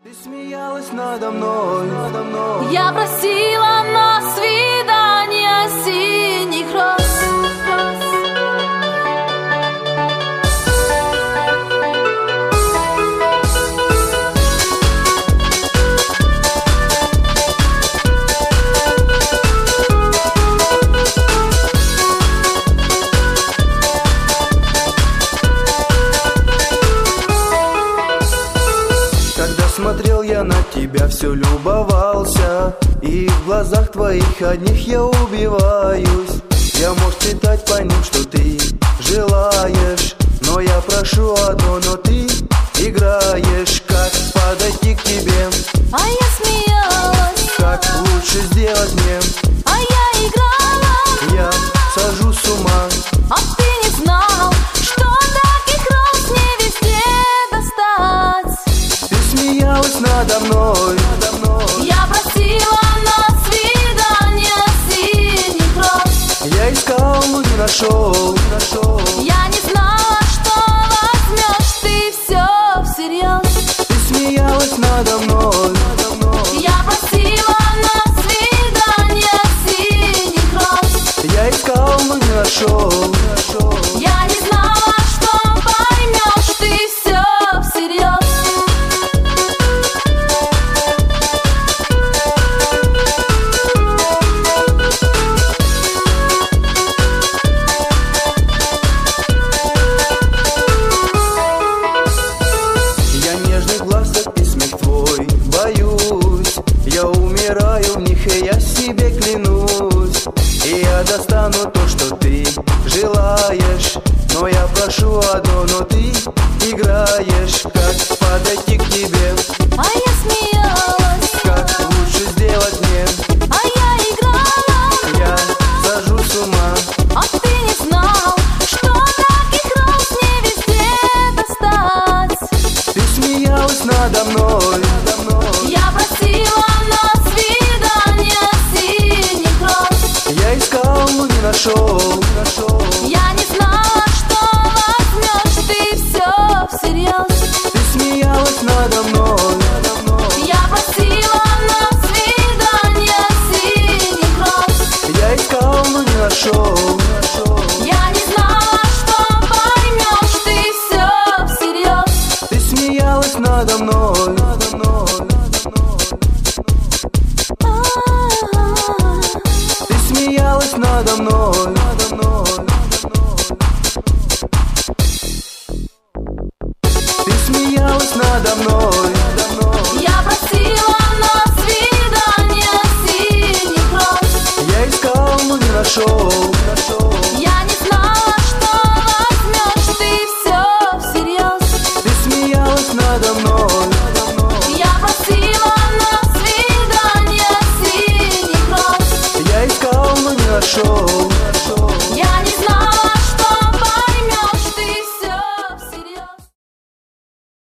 Ты смеялась надо мной, Я просила на свидание синих роз. Смотрел я на тебя, все любовался, и в глазах твоих одних я убиваюсь. Я мог читать по ним, что ты желаешь, но я прошу одно, но ты играешь. Как подойти к тебе? А я смеялась. Как лучше сделать мне? А я играла. Я сажу с ума. А ты не знал, что таких роз не везде достать. Ты смеялась надо мной, Я просила на свидание синих роз. Я искал, но не нашел. Я не знала, что возьмешь ты все всерьез. Ты смеялась надо мной, Я просила на свидание синих роз. я искал, но не нашел. Я не знала, что поймешь ты все всерьез. Я умираю в них, и я себе клянусь. И я достану то, что ты желаешь, но я прошу одно, но ты играешь. Как подойти к тебе? А я смеялась. Как лучше сделать мне? А я играла. Я сажу с ума. А ты не знал, что таких роз не везде достать. Ты смеялась надо мной, Я просила на свидание синих роз. я искал, но не нашел. Я не знала, что возьмешь ты все всерьез. Ты смеялась надо мной, Я просила на свидание синих роз. я искал, но не нашел. Я не знала, что поймешь ты все всерьез. Ты смеялась надо мной, ты смеялась надо мной. Ты смеялась надо мной, Я просила на свидание синих роз. я искал, но не нашел. Я не знала, что возьмешь ты все всерьез. Ты смеялась надо мной, Я просила на свидание синих роз. я искал, но не нашел.